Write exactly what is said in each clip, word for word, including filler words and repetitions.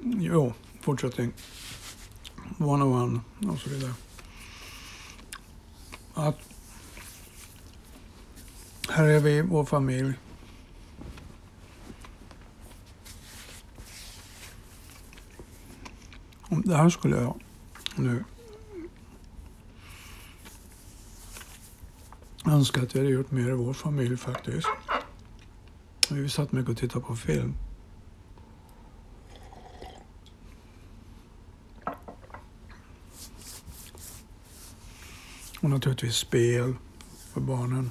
Jo, fortsättning. One on one och så vidare. Att här är vi, vår familj. Det här skulle jag nu önska att jag hade gjort mer i vår familj faktiskt. Vi satt mycket och tittade på film. Och naturligtvis spel för barnen.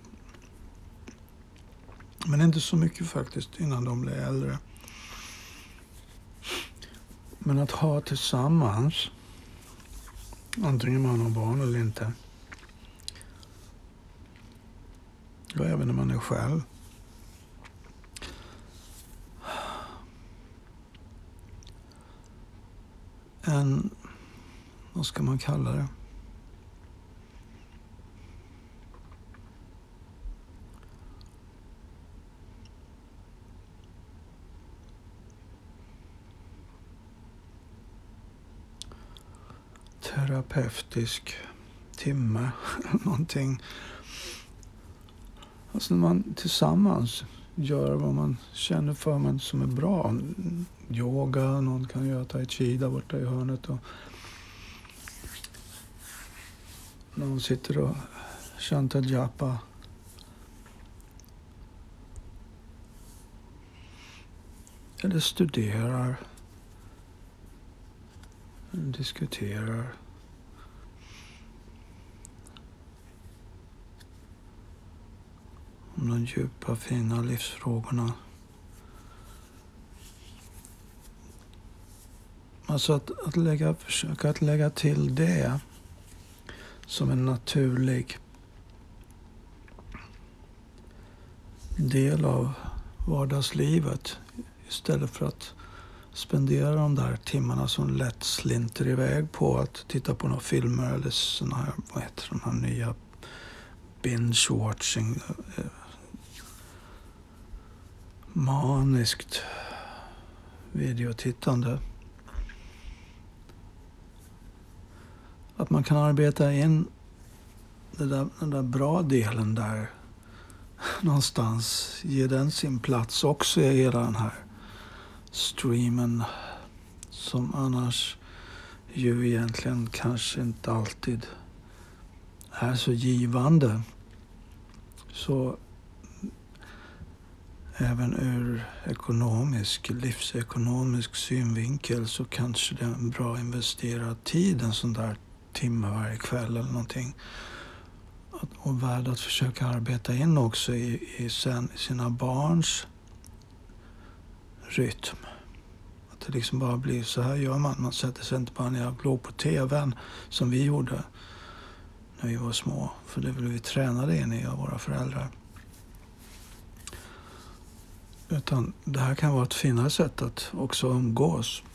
Men inte så mycket faktiskt innan de blev äldre. Men att ha tillsammans, antingen man har barn eller inte. Och även när man är själv. En, vad ska man kalla det? Terapeutisk timme, någonting. Alltså när man tillsammans gör vad man känner för men som är bra. Yoga, någon kan göra tai chi där borta i hörnet. Och någon sitter och chantar japa. Eller studerar. Eller diskuterar. Om de djupa, fina livsfrågorna. Alltså att, att lägga, försöka att lägga till det som en naturlig del av vardagslivet. Istället för att spendera de där timmarna som lätt slinter iväg på att titta på några filmer eller såna här, vad heter de här nya binge-watching, maniskt videotittande. Att man kan arbeta in det där, den där bra delen där någonstans, ge den sin plats också i hela den här streamen som annars ju egentligen kanske inte alltid är så givande. Så även ur ekonomisk, livsekonomisk synvinkel så kanske det är en bra investerad tid, en sån där timme varje kväll eller någonting. Och värd att försöka arbeta in också i, i sen, sina barns rytm. Att det liksom bara blir så här gör man. Man sätter sig inte bara ner och glor på tvn som vi gjorde när vi var små. För det blev vi tränade in i av våra föräldrar. Utan det här kan vara ett finare sätt att också umgås.